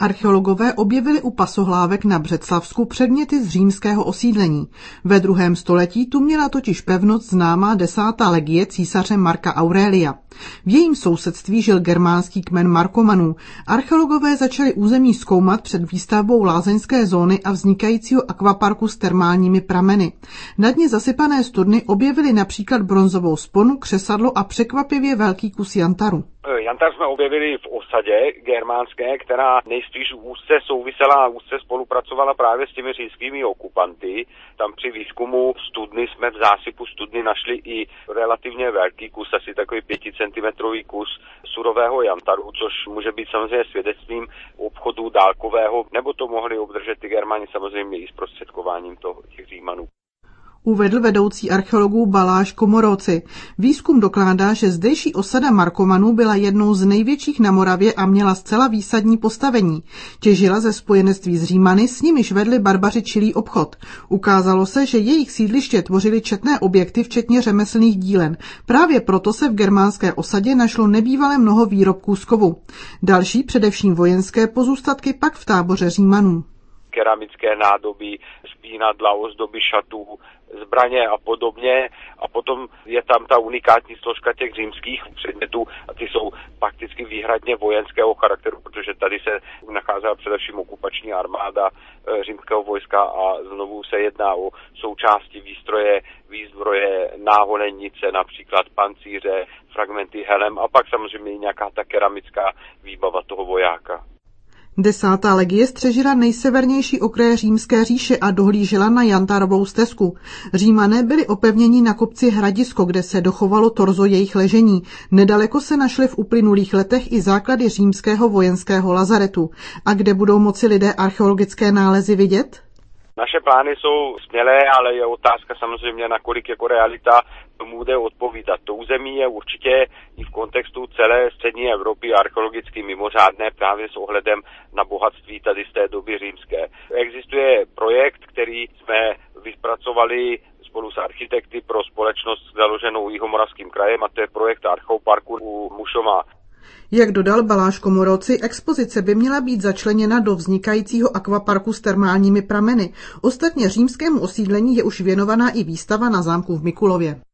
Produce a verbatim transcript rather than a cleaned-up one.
Archeologové objevili u Pasohlávek na Břeclavsku předměty z římského osídlení. Ve druhém století tu měla totiž pevnost známá desátá legie císaře Marka Aurelia. V jejím sousedství žil germánský kmen Markomanů. Archeologové začali území zkoumat před výstavbou lázeňské zóny a vznikajícího akvaparku s termálními prameny. Na dně zasypané studny objevili například bronzovou sponu, křesadlo a překvapivě velký kus jantaru. Jantar jsme objevili v osadě germánské, která nejspíš úzce souvisela a úzce spolupracovala právě s těmi římskými okupanty. Tam při výzkumu studny jsme v zásypu studny našli i relativně velký kus, asi takový pěticentimetrový kus surového jantaru, což může být samozřejmě svědectvím obchodu dálkového, nebo to mohli obdržet ty Germáni samozřejmě i zprostředkováním toho, těch Římanů. Uvedl vedoucí archeologů Baláš Komoroci. Výzkum dokládá, že zdejší osada Markomanů byla jednou z největších na Moravě a měla zcela výsadní postavení. Těžila ze spojenectví s Římany, s nimiž vedli barbaři čilý obchod. Ukázalo se, že jejich sídliště tvořily četné objekty, včetně řemeslných dílen. Právě proto se v germánské osadě našlo nebývalé mnoho výrobků z kovu. Další, především vojenské pozůstatky, pak v táboře Římanů. Keramické nádoby, špínadla, ozdoby šatů, zbraně a podobně. A potom je tam ta unikátní složka těch římských předmětů a ty jsou prakticky výhradně vojenského charakteru, protože tady se nacházela především okupační armáda římského vojska a znovu se jedná o součásti výstroje, výzbroje, náhonenice, například pancíře, fragmenty helem a pak samozřejmě i nějaká ta keramická výbava toho vojáka. Desátá legie střežila nejsevernější okraje římské říše a dohlížela na Jantarovou stezku. Římané byli opevněni na kopci Hradisko, kde se dochovalo torzo jejich ležení. Nedaleko se našly v uplynulých letech i základy římského vojenského lazaretu. A kde budou moci lidé archeologické nálezy vidět? Naše plány jsou smělé, ale je otázka samozřejmě, nakolik jako realita tomu bude odpovídat. To území je určitě i v kontextu celé střední Evropy archeologicky mimořádné právě s ohledem na bohatství tady z té doby římské. Existuje projekt, který jsme vypracovali spolu s architekty pro společnost založenou Jihomoravským krajem, a to je projekt Archeoparku u Mušova. Jak dodal Baláš Komoroci, expozice by měla být začleněna do vznikajícího akvaparku s termálními prameny. Ostatně římskému osídlení je už věnovaná i výstava na zámku v Mikulově.